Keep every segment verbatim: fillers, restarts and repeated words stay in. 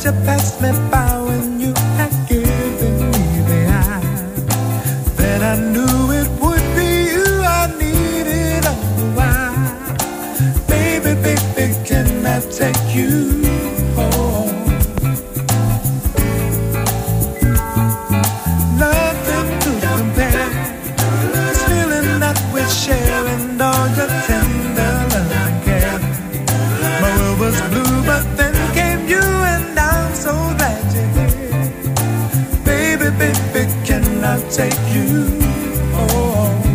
you passed me by when you had given me the eye. Then I knew it would be you I needed all the while. Baby, baby, can I take you home? Nothing to compare. This feeling that we're sharing, all your tender love and care. My world was blue, but then came you, and I'm so glad you're here. Baby, baby, can I take you home?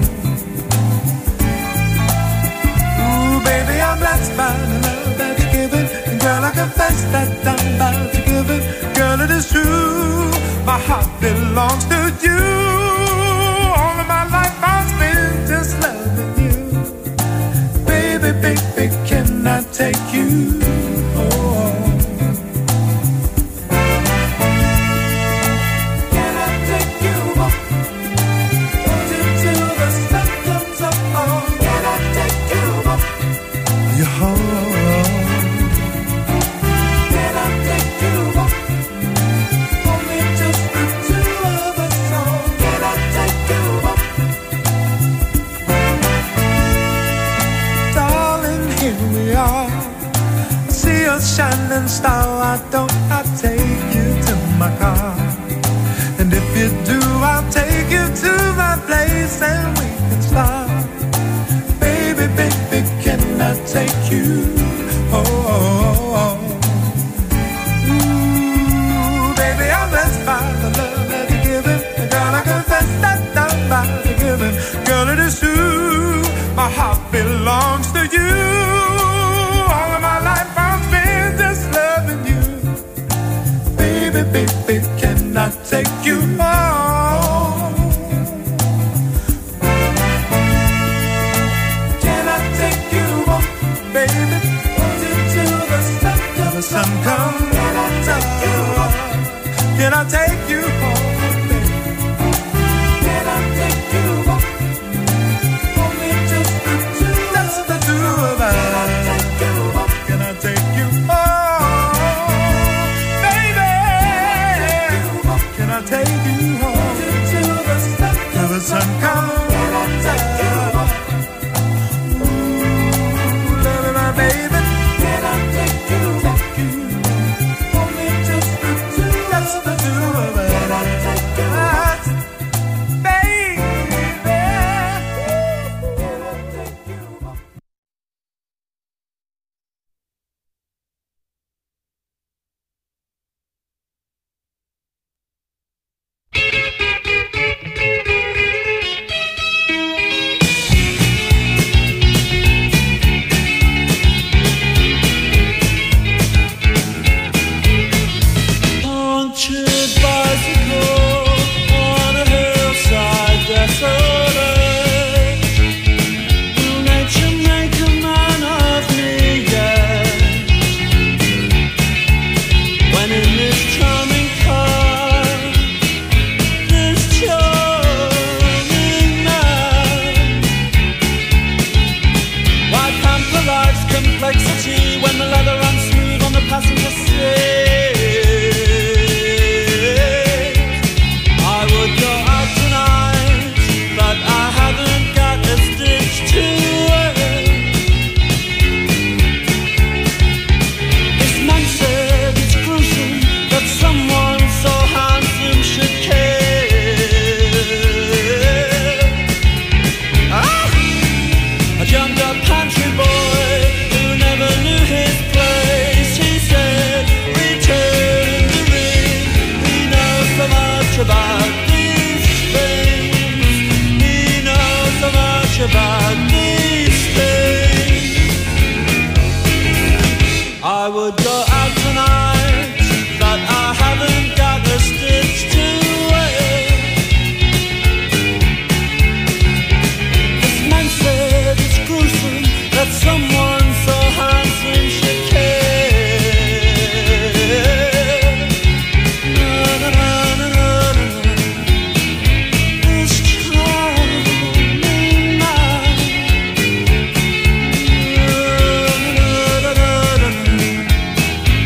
Ooh, baby, I'm blessed by the love that you're giving, and girl, I confess that I'm about to give it. Girl, it is true, my heart belongs to you. All of my life I've spent just loving you. Baby, baby, can I take you home? Can I take you home? Until the sun comes up, oh, can I take you home? You home? Can I take you home? Only just the two of us, oh, can I take you home? Darling, here we are. I see a shining star. Why don't I take you to my car? And if you do, I'll take you to my place and we can start. Baby, baby, can I take you home? Ooh, baby, I'm blessed by the love that you're giving. And girl, I confess that I'm about to give it. Girl, it is true, my heart belongs to you. All of my life I've been just loving you. Baby, baby, can I take you home? Can I take you home, baby? Until the sun comes, the sun comes. Can I take you home? Can I take you home, baby? Can I take you home? Only just the two, just the two of us. Can I take you home? Can I take you home, baby? Can I take you home? Till the sun comes, till the sun comes. Can I take you home? Ooh, loving my baby. Can I take you home? Only just the two, just the two of us. Can I take you home, baby? Can I take you home? Punctured bicycle on a hillside desolate. Will nature make a man of me yet? When in this charming car, this charming man, why pamper life's complexity when the leather runs smooth on the passenger seat? Country boy who never knew his place, he said, return the ring. He knows so much about these things. He knows so much about these things. I would go out tonight, but I haven't got a stitch to wear. This man said it's gruesome that someone so handsome should care. Na, na, na, na, na, na. This charming man. Na, na, na, na, na, na.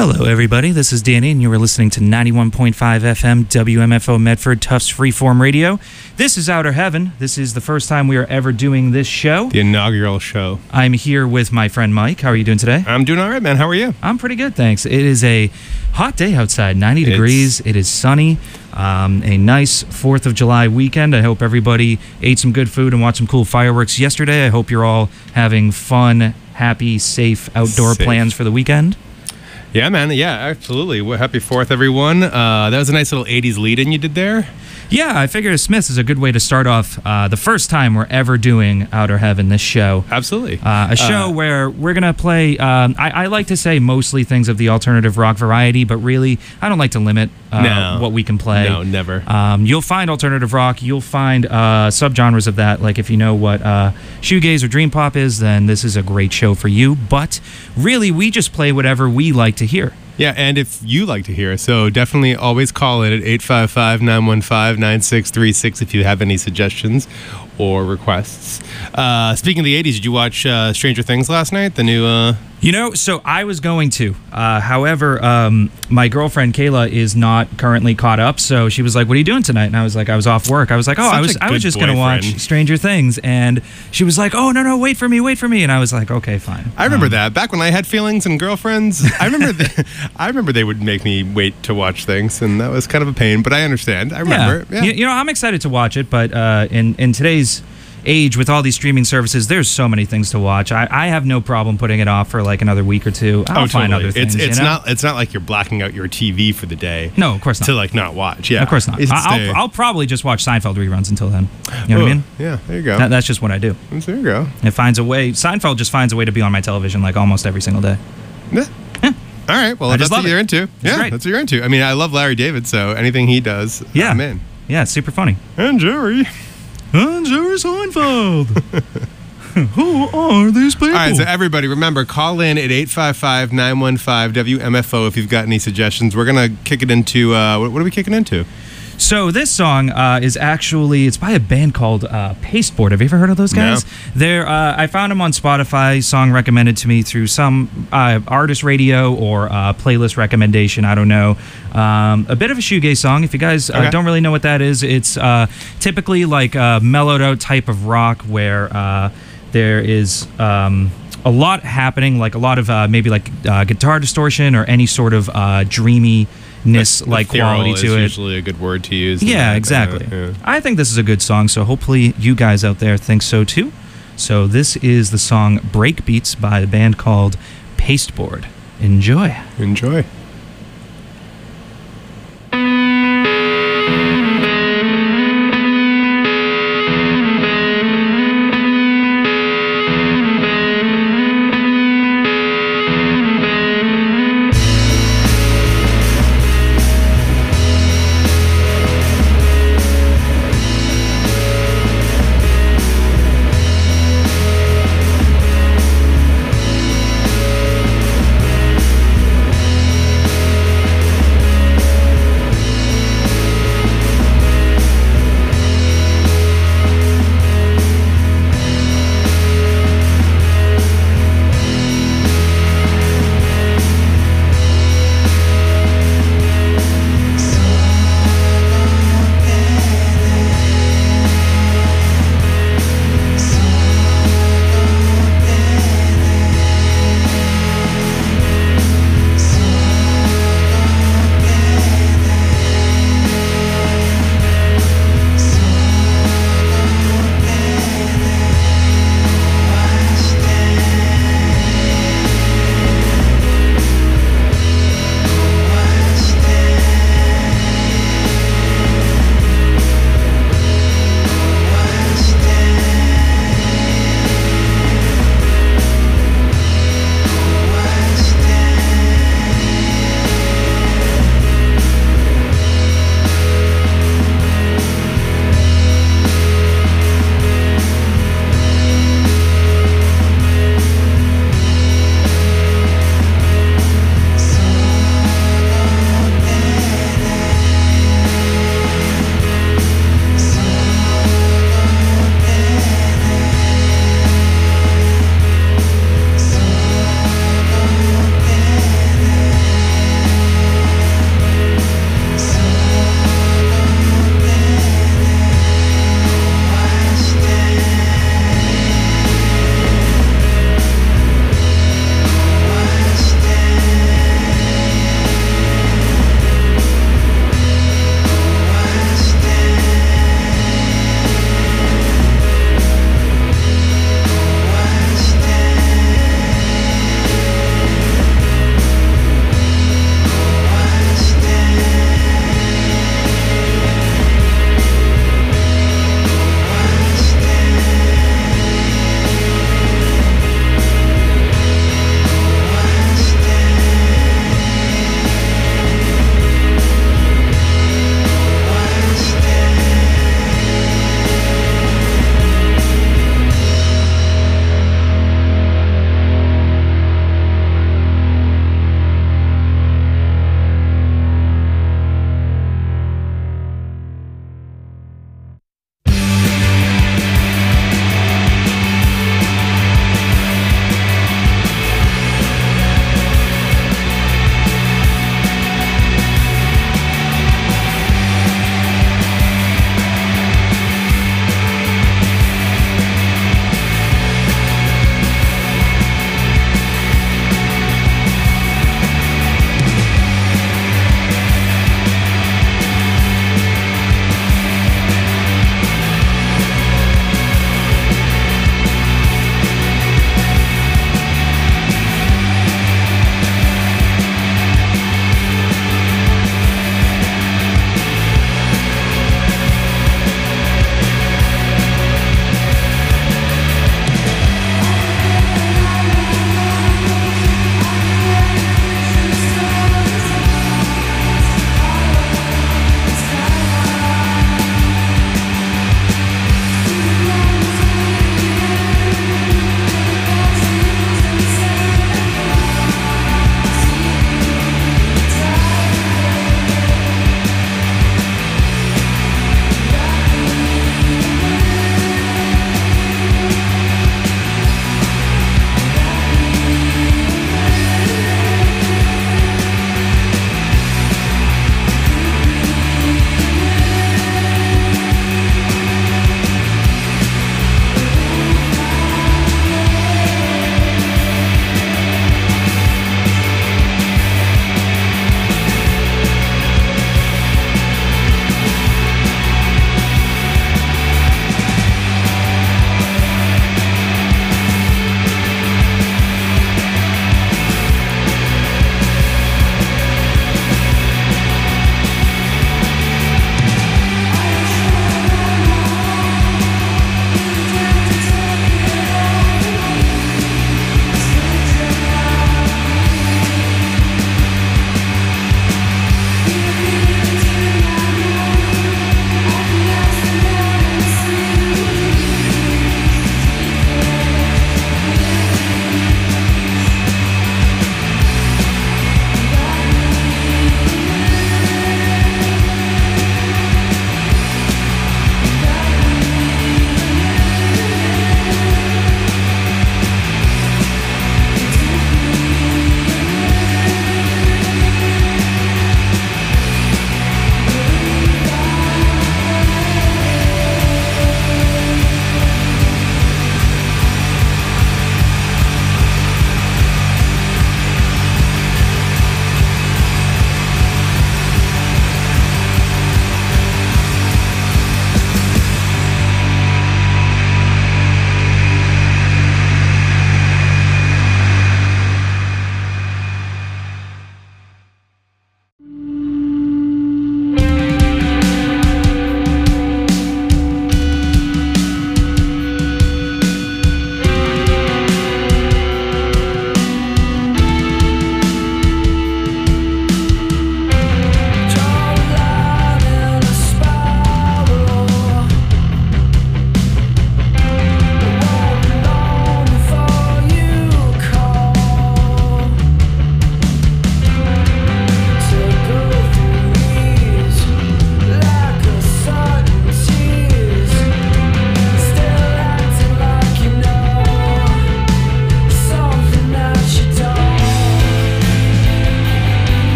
Hello, everybody. This is Danny, and you are listening to ninety-one point five F M W M F O Medford Tufts Freeform Radio. This is Outer Heaven. This is the first time we are ever doing this show. The inaugural show. I'm here with my friend Mike. How are you doing today? I'm doing all right, man. How are you? I'm pretty good, thanks. It is a hot day outside, ninety It's- degrees. It is sunny. Um, a nice fourth of July weekend. I hope everybody ate some good food and watched some cool fireworks yesterday. I hope you're all having fun, happy, safe outdoor Safe. plans for the weekend. Yeah, man. Yeah, absolutely. Well, happy fourth, everyone. Uh, that was a nice little eighties lead-in you did there. Yeah, I figured Smith's is a good way to start off uh, the first time we're ever doing Outer Heaven, this show. Absolutely. Uh, a show Uh, where we're going to play, um, I, I like to say mostly things of the alternative rock variety, but really, I don't like to limit uh, No. what we can play. No, never. Um, you'll find alternative rock, you'll find uh, subgenres of that. Like if you know what uh, shoegaze or dream pop is, then this is a great show for you. But really, we just play whatever we like to hear. Yeah, and if you like to hear, so definitely always call in at eight five five, nine one five, nine six three six if you have any suggestions or requests. Uh, speaking of the eighties, did you watch uh, Stranger Things last night? The new... Uh... You know, so I was going to. Uh, however, um, my girlfriend Kayla is not currently caught up, so she was like, "What are you doing tonight?" And I was like, "I was off work." I was like, "Oh, Such I was a I was good just going to watch boyfriend. Stranger Things," and she was like, "Oh, no, no, wait for me, wait for me," and I was like, "Okay, fine." I remember Um, that. Back when I had feelings and girlfriends, I remember the, I remember they would make me wait to watch things, and that was kind of a pain, but I understand. I remember. Yeah. Yeah. You, you know, I'm excited to watch it, but uh, in in today's age with all these streaming services, there's so many things to watch. I, I have no problem putting it off for like another week or two. I'll Oh, find totally. other things. It's it's you know? not it's not like you're blacking out your T V for the day. No, of course not. To like not watch. Yeah, Of course not. It's I- stay- I'll, I'll probably just watch Seinfeld reruns until then. You know what I Oh, mean? Yeah, there you go. That, that's just what I do. there you go. It finds a way. Seinfeld just finds a way to be on my television like almost every single day. Yeah. All right. Well, I if just that's love what you're it. into. It's yeah, great. that's what you're into. I mean, I love Larry David, so anything he does, Yeah. I'm in. Yeah, it's super funny. And Jerry. And Jerry Seinfeld. Who are these people? All right, so everybody, remember, call in at eight five five, nine one five, W M F O if you've got any suggestions. We're going to kick it into, uh, what, what are we kicking into? So this song uh, is actually, it's by a band called uh, Pasteboard. Have you ever heard of those guys? No. They're, uh, I found them on Spotify, song recommended to me through some uh, artist radio or uh, playlist recommendation, I don't know. Um, a bit of a shoegaze song. If you guys uh, Okay. don't really know what that is, it's uh, typically like a mellowed out type of rock where uh, there is... Um, a lot happening, like a lot of uh, maybe like uh, guitar distortion or any sort of uh, dreaminess like quality Ethereal to is it. usually a good word to use. Yeah, Uh, exactly. yeah. I think this is a good song, so hopefully you guys out there think so too. So this is the song Breakbeats by a band called Pasteboard. Enjoy. Enjoy. Thank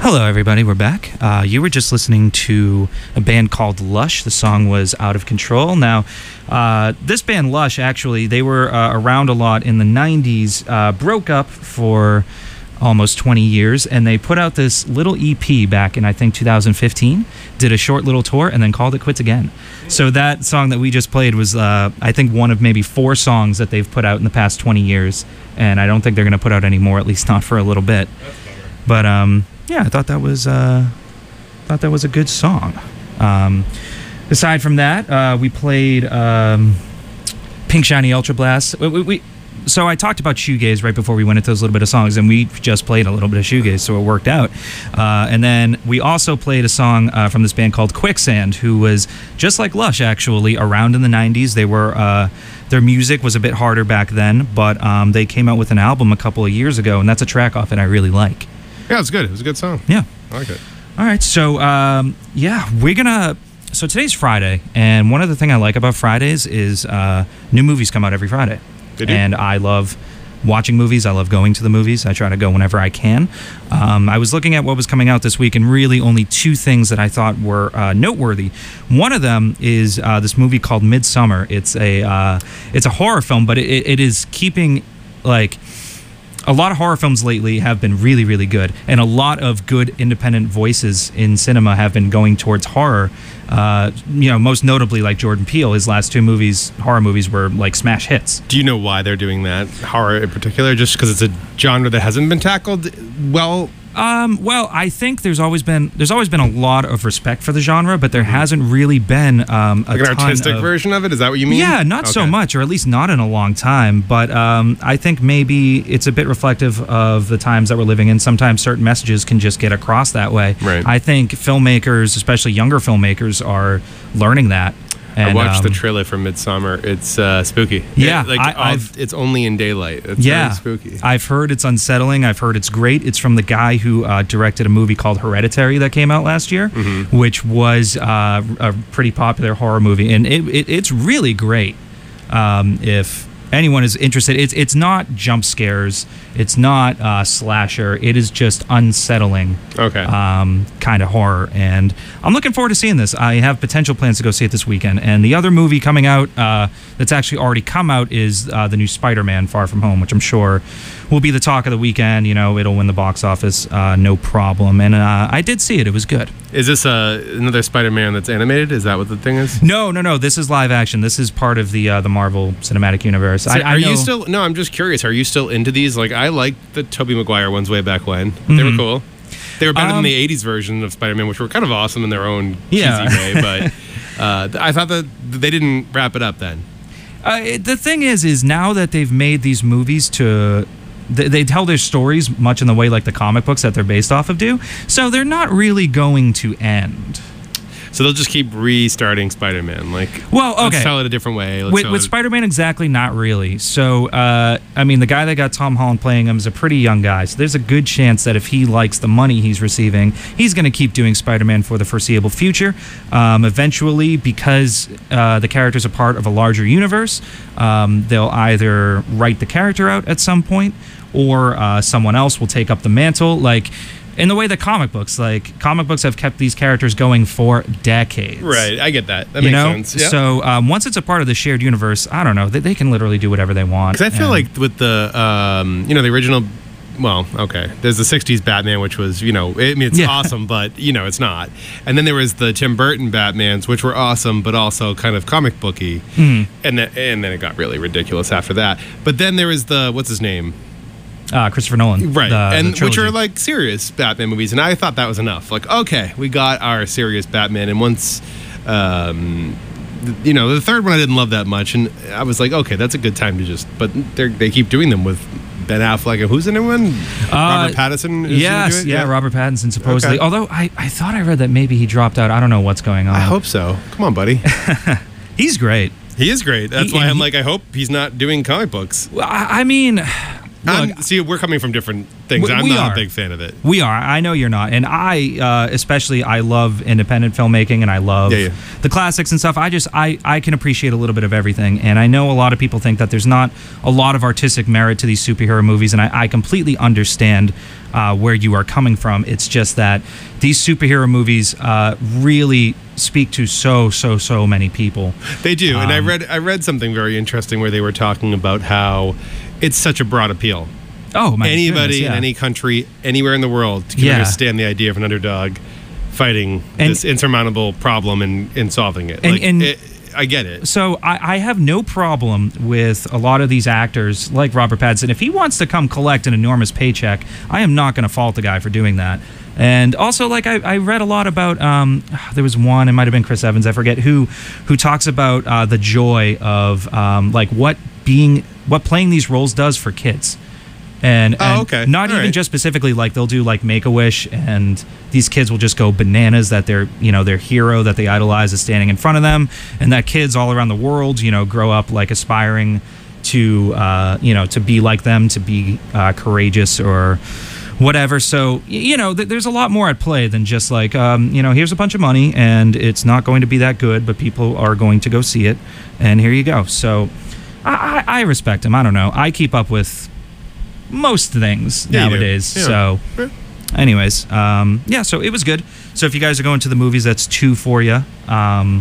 Hello, everybody. We're back. Uh, you were just listening to a band called Lush. The song was Out of Control. Now, uh, this band, Lush, actually, they were uh, around a lot in the nineties, uh, broke up for almost twenty years, and they put out this little E P back in, I think, two thousand fifteen, did a short little tour, and then called it quits again. So that song that we just played was, uh, I think, one of maybe four songs that they've put out in the past twenty years, and I don't think they're going to put out any more, at least not for a little bit. But, um... yeah, I thought that was uh, thought that was a good song. Um, aside from that, uh, we played um, Pink Shiny Ultra Blast. We, we, we, so I talked about shoegaze right before we went into those little bit of songs, and we just played a little bit of shoegaze, so it worked out. Uh, and then we also played a song uh, from this band called Quicksand, who was just like Lush, actually, around in the nineties. They were uh, their music was a bit harder back then, but um, they came out with an album a couple of years ago, and that's a track off it I really like. Yeah, it was good. It was a good song. Yeah. I like it. All right. So, um, yeah, we're going to... So today's Friday, and one of the things I like about Fridays is uh, new movies come out every Friday. They do. And I love watching movies. I love going to the movies. I try to go whenever I can. Um, I was looking at what was coming out this week, and really only two things that I thought were uh, noteworthy. One of them is uh, this movie called Midsummer. It's a, uh, it's a horror film, but it, it is keeping, like... A lot of horror films lately have been really, really good, and a lot of good independent voices in cinema have been going towards horror. Uh, you know, most notably, like Jordan Peele, his last two movies, horror movies, were like smash hits. Do you know why they're doing that? Horror in particular? Just because it's a genre that hasn't been tackled well? Um, well, I think there's always been there's always been a lot of respect for the genre, but there hasn't really been um, a like an ton artistic of, version of it. Is that what you mean? Yeah, not so Okay. much, or at least not in a long time. But um, I think maybe it's a bit reflective of the times that we're living in. Sometimes certain messages can just get across that way. Right. I think filmmakers, especially younger filmmakers, are learning that. And, I watched um, the trailer for Midsummer. It's uh, spooky. Yeah, It- like I- all- I've- it's only in daylight. It's yeah, very spooky. I've heard it's unsettling. I've heard it's great. It's from the guy who uh, directed a movie called Hereditary that came out last year, Mm-hmm. which was uh, a pretty popular horror movie, and it, it, it's really great. Um, if anyone is interested, it's it's not jump scares. It's not uh, slasher. It is just unsettling. Okay. Um, kind of horror, and I'm looking forward to seeing this. I have potential plans to go see it this weekend. And the other movie coming out uh, that's actually already come out is uh, the new Spider-Man: Far From Home, which I'm sure will be the talk of the weekend. You know, it'll win the box office, uh, no problem. And uh, I did see it; it was good. Is this uh, another Spider-Man that's animated? Is that what the thing is? No, no, no. This is live action. This is part of the uh, the Marvel Cinematic Universe. So I, I are know, you still? No, I'm just curious. Are you still into these? Like, I liked the Tobey Maguire ones way back when. They were cool. They were better Um, than the eighties version of Spider-Man, which were kind of awesome in their own Yeah. cheesy way. But uh, I thought that they didn't wrap it up then. Uh, it- the thing is, is now that they've made these movies to, they, they tell their stories much in the way like the comic books that they're based off of do. So they're not really going to end. So they'll just keep restarting Spider-Man. Like, Well, okay. let's tell it a different way. Let's With, tell with it- Spider-Man, exactly not really. So, uh, I mean, the guy that got Tom Holland playing him is a pretty young guy. So there's a good chance that if he likes the money he's receiving, he's going to keep doing Spider-Man for the foreseeable future. Um, eventually, because uh, the character's a part of a larger universe, um, they'll either write the character out at some point, or uh, someone else will take up the mantle. Like, in the way that comic books, like, comic books have kept these characters going for decades. Right, I get that. That You makes know, sense. Yeah. so um, once it's a part of the shared universe, I don't know. They, they can literally do whatever they want. Because I feel and- like with the, um, you know, the original, well, okay, there's the sixties Batman, which was, you know, I mean, it's Yeah. awesome, but, you know, it's not. And then there was the Tim Burton Batmans, which were awesome, but also kind of comic booky. Mm. And, then, and then it got really ridiculous after that. But then there was the, what's his name? uh, Christopher Nolan, Right. the- and the which trilogy. are like serious Batman movies. And I thought that was enough. Like, okay, we got our serious Batman. And once, um, th- you know, the third one I didn't love that much. And I was like, okay, that's a good time to just, but they're, they keep doing them with Ben Affleck. And who's in anyone? Robert Pattinson? is Yes, into it? yeah, Robert Pattinson supposedly. Okay. Although I, I thought I read that maybe he dropped out. I don't know what's going on. I hope so. Come on, buddy. he's great. He is great. That's He- why I'm he- like, I hope he's not doing comic books. Well, I, I mean, I'm- Look, see, we're coming from different things. We- I'm we not are. a big fan of it. We are. I know you're not. And I, uh, especially, I love independent filmmaking and I love Yeah, yeah. the classics and stuff. I just, I, I can appreciate a little bit of everything. And I know a lot of people think that there's not a lot of artistic merit to these superhero movies. And I, I completely understand uh, where you are coming from. It's just that these superhero movies uh, really speak to so, so, so many people. They do, and I Um, read I read something very interesting where they were talking about how it's such a broad appeal. Oh, my Anybody goodness, yeah. in any country, anywhere in the world, can Yeah. understand the idea of an underdog fighting And- this insurmountable problem and, and solving it. And- like, and- it, I get it. So I, I have no problem with a lot of these actors like Robert Pattinson. If he wants to come collect an enormous paycheck, I am not going to fault the guy for doing that. And also, like I, I read a lot about, um, there was one, it might have been Chris Evans, I forget who, who talks about uh, the joy of um, like what being, what playing these roles does for kids. And, Oh, and okay. not All even right. just specifically, like they'll do like Make-A-Wish, and these kids will just go bananas that their, you know, their hero that they idolize is standing in front of them, and that kids all around the world, you know, grow up like aspiring to, uh, you know, to be like them, to be uh, courageous or whatever. So, y- you know, th- there's a lot more at play than just like, um, you know, here's a bunch of money and it's not going to be that good, but people are going to go see it, and here you go. So I, I, I respect him. I don't know. I keep up with most things Yeah, you do. nowadays. Yeah. So, Yeah. anyways, um, yeah, so it was good. So if you guys are going to the movies, that's two for you. Um,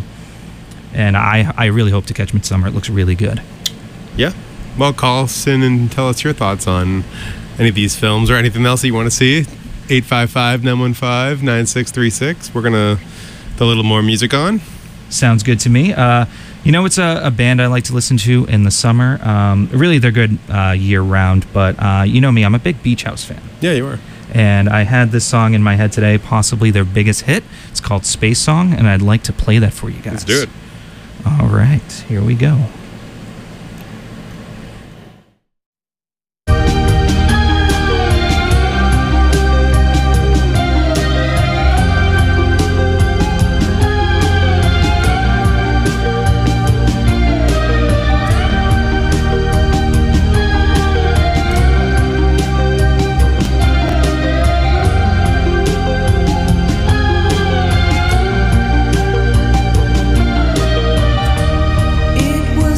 and I, I really hope to catch Midsummer. It looks really good. Yeah. Well, call us in and tell us your thoughts on any of these films or anything else that you want to see. eight five five, nine one five, nine six three six. We're going to put a little more music on. Sounds good to me. Uh, you know, it's a, a band I like to listen to in the summer. Um, really, they're good uh, year round, but uh, you know me, I'm a big Beach House fan. Yeah, you are. And I had this song in my head today, possibly their biggest hit. It's called Space Song, and I'd like to play that for you guys. Let's do it. All right, here we go. It was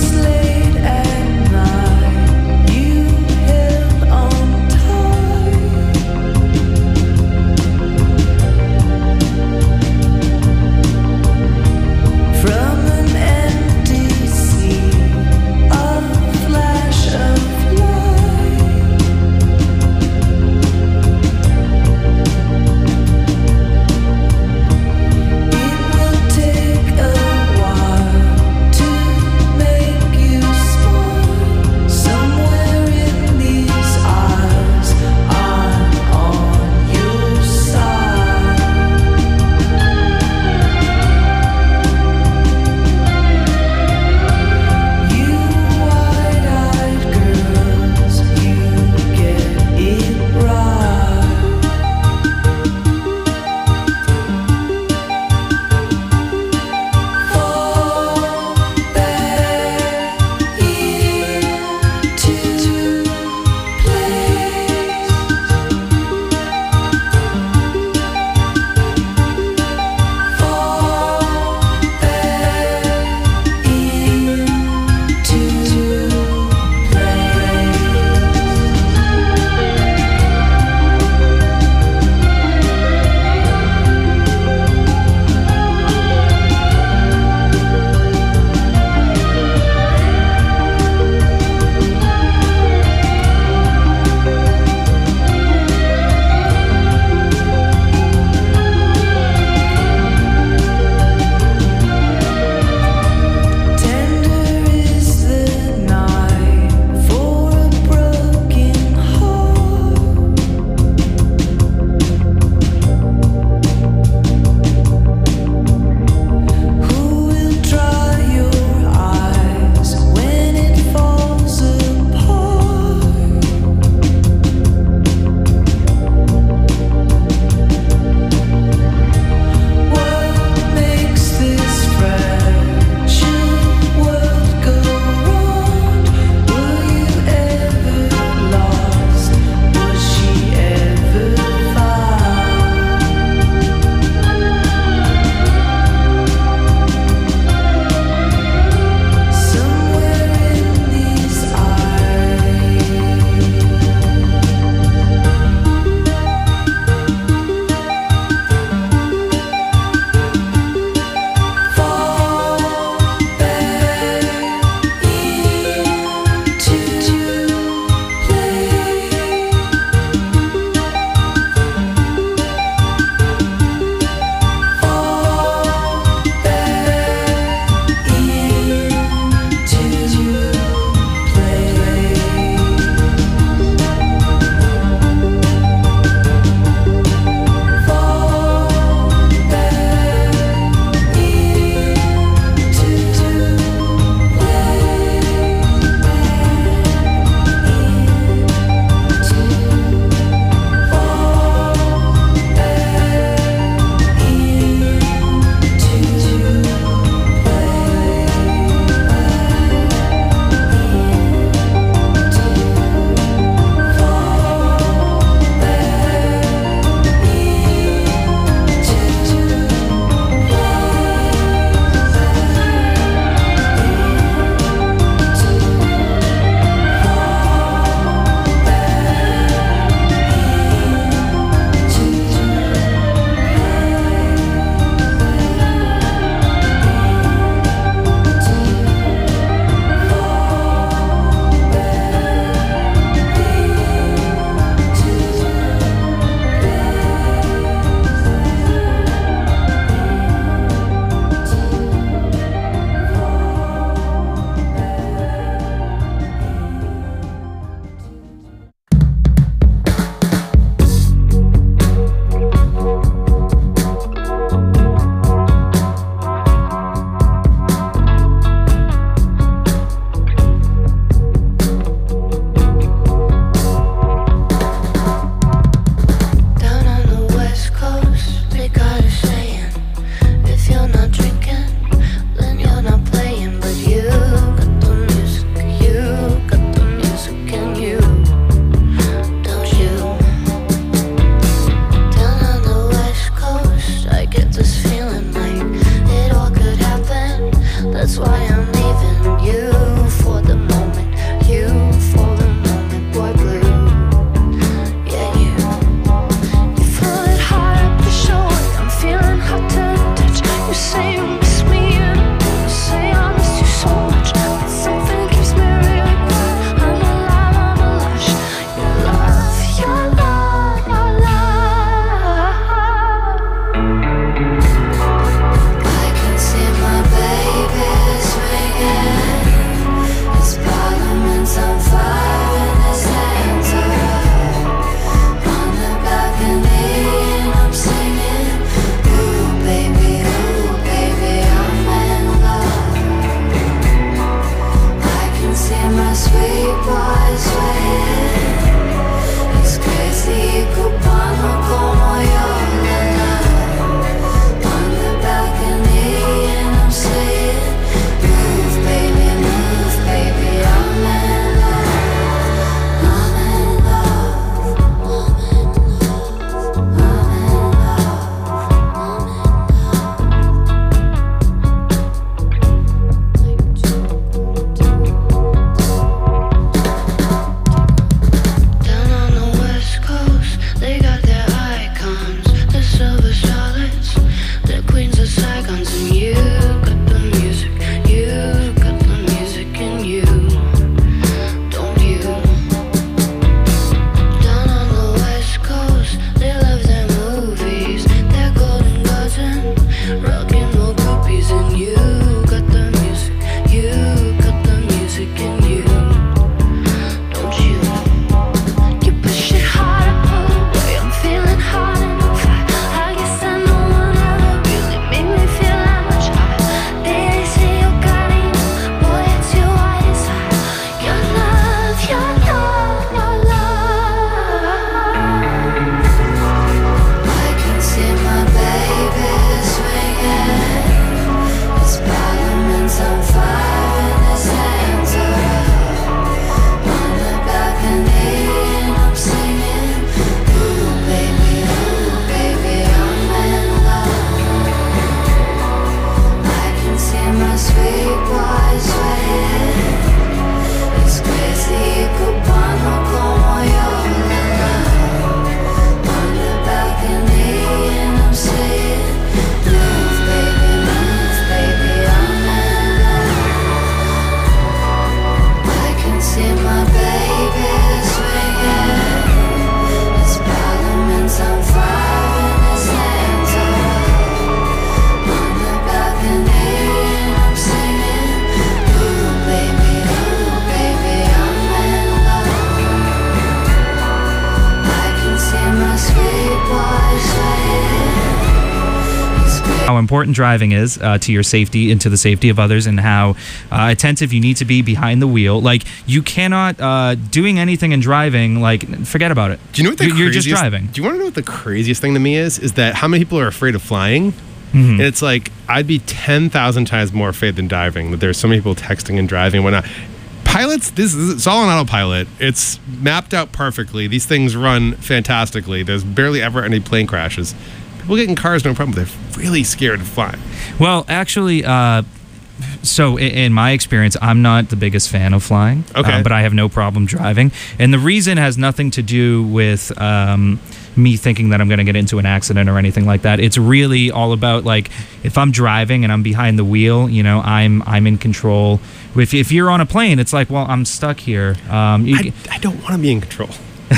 how important driving is uh, to your safety and to the safety of others, and how uh, attentive you need to be behind the wheel. Like, you cannot uh, doing anything and driving. Like, forget about it. Do you know what the you're, you're just craziest- driving. Do you want to know what the craziest thing to me is? Is that how many people are afraid of flying? Mhm. And it's like, I'd be ten thousand times more afraid than diving. That there's so many people texting and driving and whatnot. Pilots, this is it's all on autopilot. It's mapped out perfectly. These things run fantastically. There's barely ever any plane crashes. People get in cars, no problem. They're really scared of flying. Well, actually, uh, so in, in my experience, I'm not the biggest fan of flying. Okay. uh, but I have no problem driving. And the reason has nothing to do with um, me thinking that I'm going to get into an accident or anything like that. It's really all about, like, if I'm driving and I'm behind the wheel, you know, I'm I'm in control. If, if you're on a plane, it's like, well, I'm stuck here. Um, you, I, I don't want to be in control.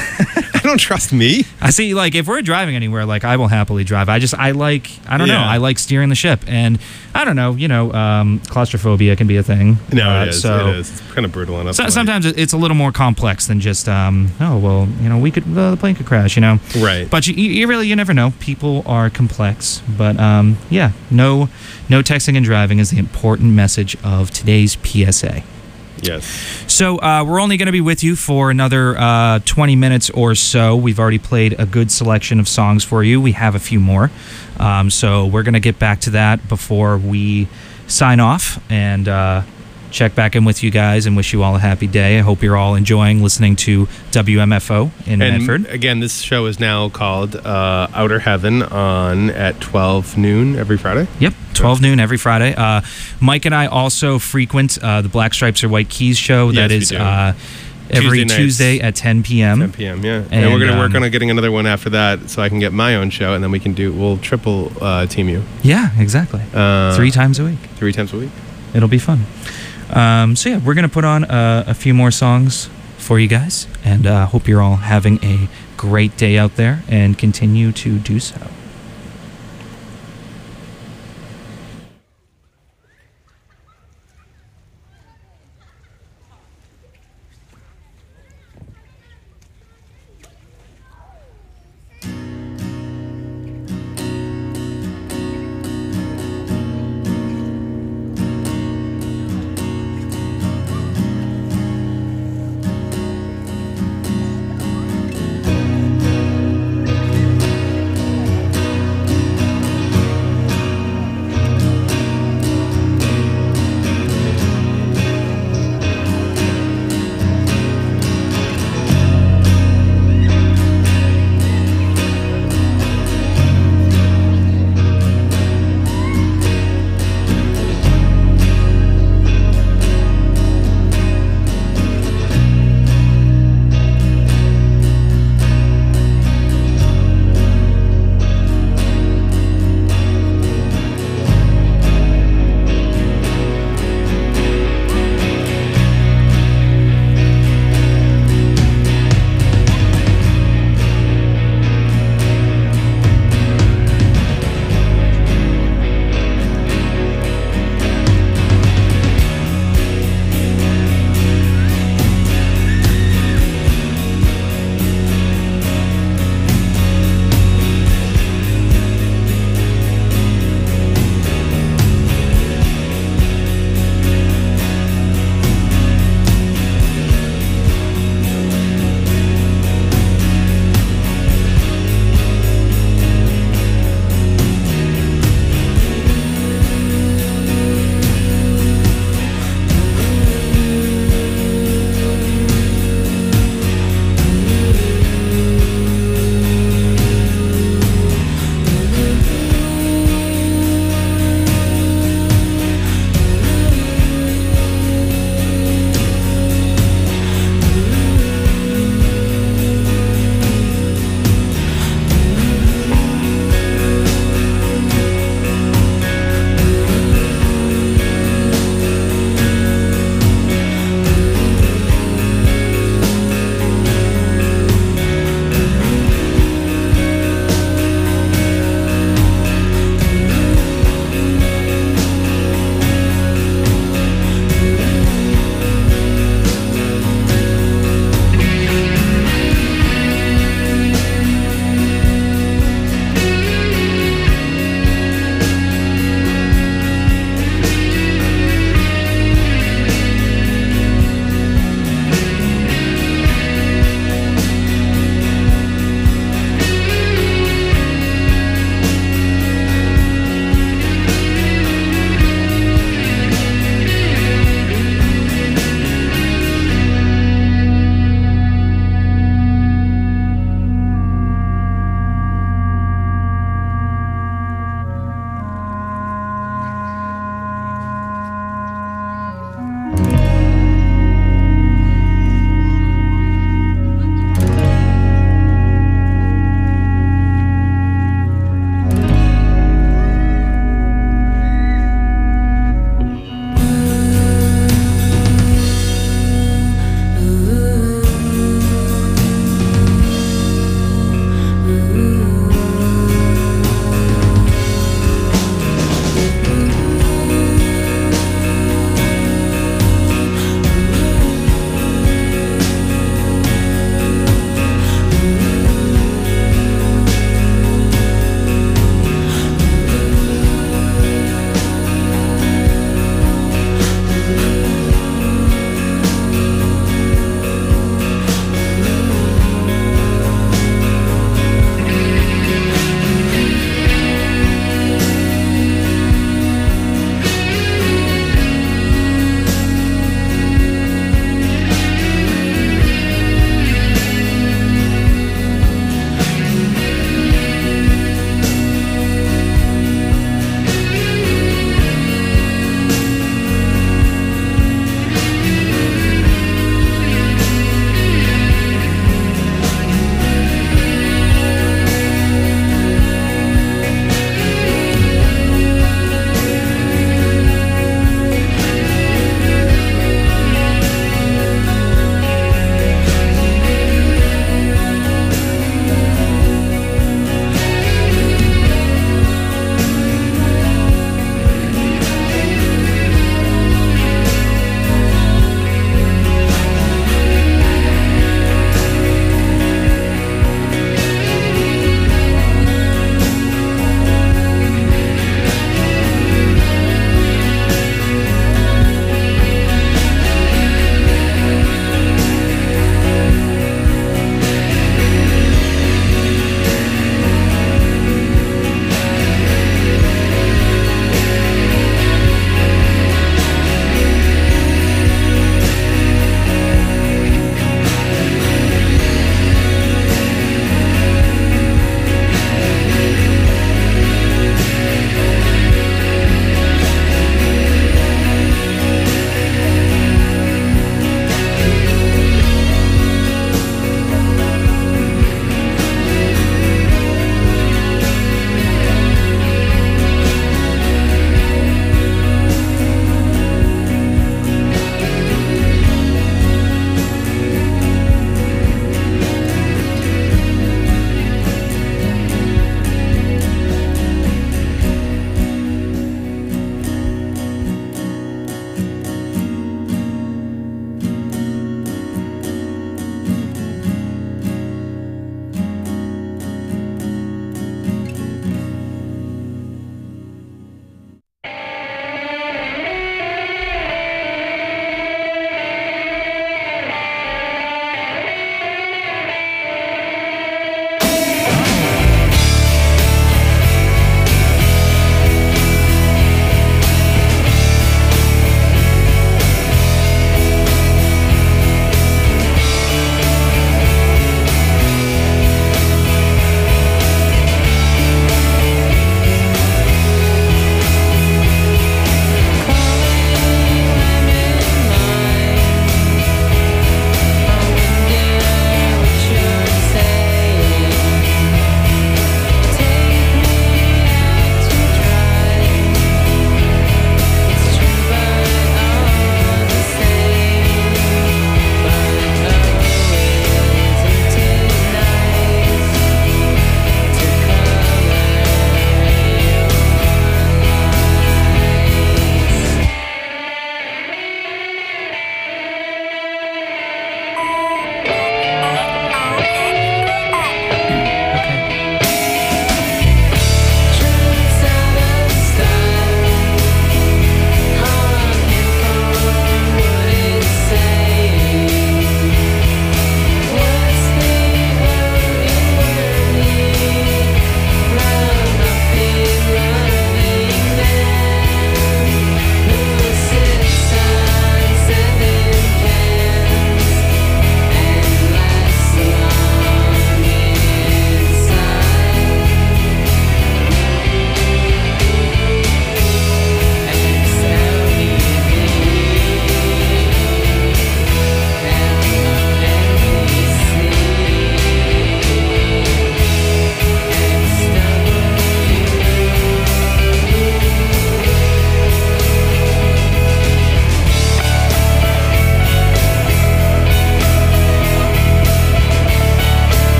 I don't trust me. I see, like, if we're driving anywhere, like, I will happily drive. I just, I like, I don't know, Yeah. I like steering the ship. And I don't know, you know, um, claustrophobia can be a thing. No, Uh, it is. So, it is. It's kind of brutal enough. so to, like- sometimes it- it's a little more complex than just, um, oh, well, you know, we could, uh, the plane could crash, you know. Right. But you, you really, you never know. People are complex. But, um, yeah, no, no texting and driving is the important message of today's P S A. Yes. So uh, we're only going to be with you for another uh, twenty minutes or so. We've already played a good selection of songs for you. We have a few more. Um, so we're going to get back to that before we sign off and uh, check back in with you guys and wish you all a happy day. I hope you're all enjoying listening to W M F O in And Medford. again, this show is now called uh, Outer Heaven on at twelve noon every Friday. Yep, twelve noon every Friday. Uh, Mike and I also frequent uh, the Black Stripes or White Keys show. That Yes, we is do. uh, every Tuesday nights. Tuesday at ten p.m. ten p.m. Yeah, and, And, we're gonna work um, on getting another one after that, so I can get my own show, and then we can do we'll triple uh, team you Yeah, exactly. uh, Three times a week. three times a week. It'll be fun. Um, so yeah, we're gonna put on uh, a few more songs for you guys, and uh, hope you're all having a great day out there, and continue to do so. Thank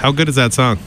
How good is that song?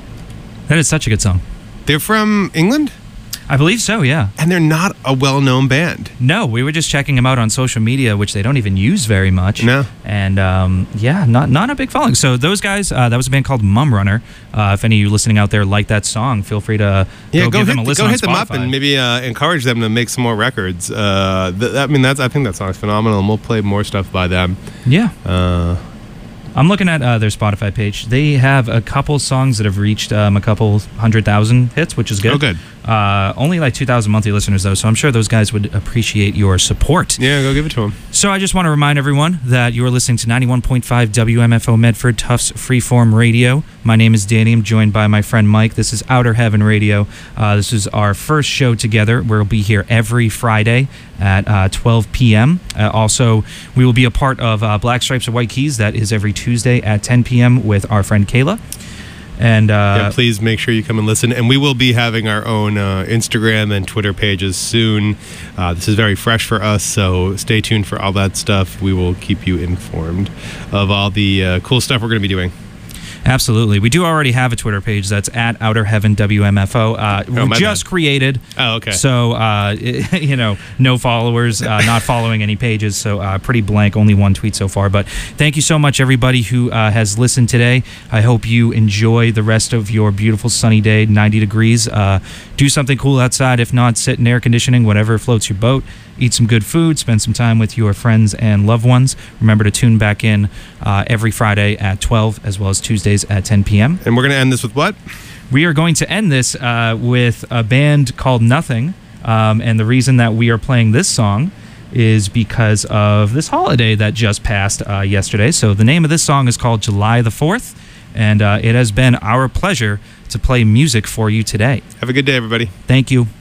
That is such a good song. They're from England? I believe so, yeah. And they're not a well-known band. No, we were just checking them out on social media, which they don't even use very much. No. And um, yeah, not not a big following. So those guys, uh, that was a band called Mum Runner. Uh, if any of you listening out there like that song, feel free to Yeah, go, go, give hit, them a listen go on hit them up Spotify. and maybe uh, encourage them to make some more records. Uh, th- I mean, that's I think that song's phenomenal, and we'll play more stuff by them. Yeah. Uh, I'm looking at uh, their Spotify page. They have a couple songs that have reached um, a couple hundred thousand hits, which is good. Oh, good. Uh, only like two thousand monthly listeners, though, so I'm sure those guys would appreciate your support. yeah, go give it to them. So I just want to remind everyone that you are listening to ninety-one point five W M F O Medford, Tufts Freeform Radio. My name is Danny. I'm joined by my friend Mike. This is Outer Heaven Radio. Uh, this is our first show together. We'll be here every Friday at uh, twelve p.m. Uh, also, we will be a part of uh, Black Stripes of White Keys. That is every Tuesday at ten p.m. with our friend Kayla. And uh, yeah, please make sure you come and listen. And we will be having our own uh, Instagram and Twitter pages soon. Uh, this is very fresh for us, so stay tuned for all that stuff. We will keep you informed of all the uh, cool stuff we're going to be doing. Absolutely. We do already have a Twitter page that's at Outer Heaven W M F O. Uh, Oh, my just bad. created. Oh, okay. So, uh, you know, no followers, uh, not following any pages. So uh, pretty blank, only one tweet so far. But thank you so much, everybody who uh, has listened today. I hope you enjoy the rest of your beautiful sunny day, ninety degrees. Uh, do something cool outside. If not, sit in air conditioning, whatever floats your boat. Eat some good food, spend some time with your friends and loved ones. Remember to tune back in uh, every Friday at twelve, as well as Tuesdays at ten p.m. And we're going to end this with what? We are going to end this uh, with a band called Nothing. Um, and the reason that we are playing this song is because of this holiday that just passed uh, yesterday. So the name of this song is called July the fourth. And uh, it has been our pleasure to play music for you today. Have a good day, everybody. Thank you.